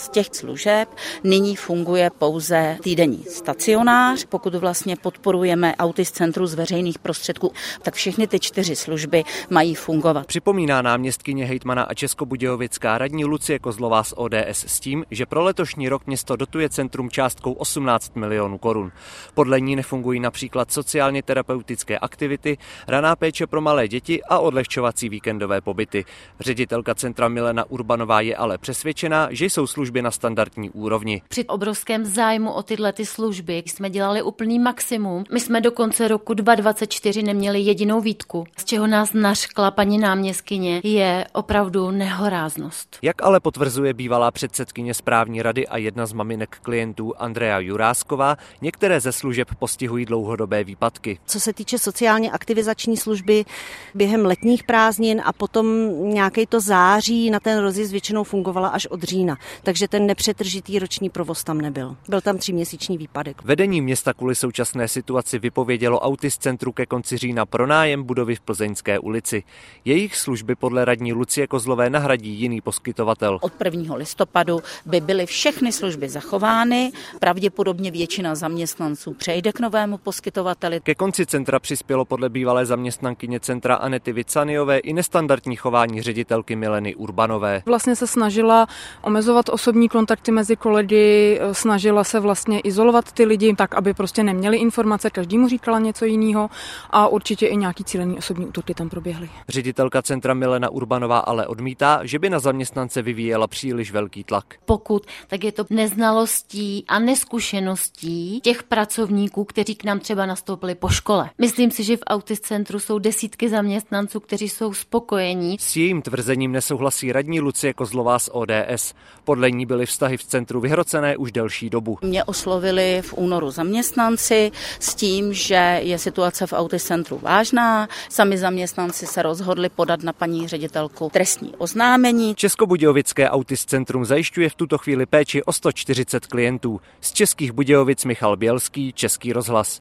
Z těch služeb nyní funguje pouze týdenní stacionář. Pokud vlastně podporujeme Autis Centrum z veřejných prostředků, tak všechny ty 4 služby mají fungovat. Připomíná náměstkyně hejtmana a českobudějovická radní Lucie Kozlová z ODS s tím, že pro letošní rok město dotuje centrum částkou 18 milionů korun. Podle ní nefungují například sociálně terapeutické aktivity, raná péče pro malé děti a odlehčovací víkendové pobyty. Ředitelka centra Milena Urbanová je ale přesvědčená, že jsou služby na standardní úrovni. Při obrovském zájmu o tyhle služby jsme dělali úplný maximum. My jsme do konce roku 2024 neměli jedinou výtku, z čeho nás nařkla paní náměstkyně, je opravdu nehoráznost. Jak ale potvrzuje bývalá předsedkyně správní rady a jedna z maminek klientů Andrea Jurásková, některé ze služeb postihují dlouhodobé výpadky. Co se týče sociálně aktivizační služby během letních prázdnin a potom nějaký to září na ten rozjezd většinou fungovala až od října, takže ten nepřetržitý roční provoz tam nebyl. Byl tam 3měsíční výpadek. Vedení města kvůli současné situaci vypovědělo Autis Centru ke konci října pronájem budovy v Plzeňské ulici. Jejich služby podle radní Lucie Kozlové nahradí jiný poskytovatel. Od 1. listopadu by byly všechny služby zachovány, pravděpodobně většina zaměstnanců přejde k novému poskytovateli. Ke konci centra přispělo podle bývalé zaměstnankyně centra Anety Vicaniové i nestandardní chování ředitelky Mileny Urbanové. Vlastně se snažila omezovat osobní kontakty mezi kolegy, snažila se vlastně izolovat ty lidi tak, aby prostě neměli informace, každému říkala něco jiného a určitě i nějaký cílený osobní útoky tam proběhly. Ředitelka centra Milena Urbanová ale odmítá, že by na zaměstnance vyvíjela příliš velký tlak. Pokud, tak je to neznalostí a neskušeností těch pracovníků, kteří k nám třeba nastoupili po škole. Myslím si, že v Autis Centru jsou desítky zaměstnanců, kteří jsou spokojení. S jejím tvrzením nesouhlasí radní Lucie Kozlová z ODS. Podle ní byly vztahy v centru vyhrocené už delší dobu. Mě oslovili v únoru zaměstnanci s tím, že je situace v Autis Centru vážná. Sami zaměstnanci se rozhodli podat na paní ředitelku trestní oznámení. Českobudějovické Autis Centrum zajišťuje v tuto chvíli péči o 140 klientů. Z Českých Budějovic Michal Bělský, Český rozhlas.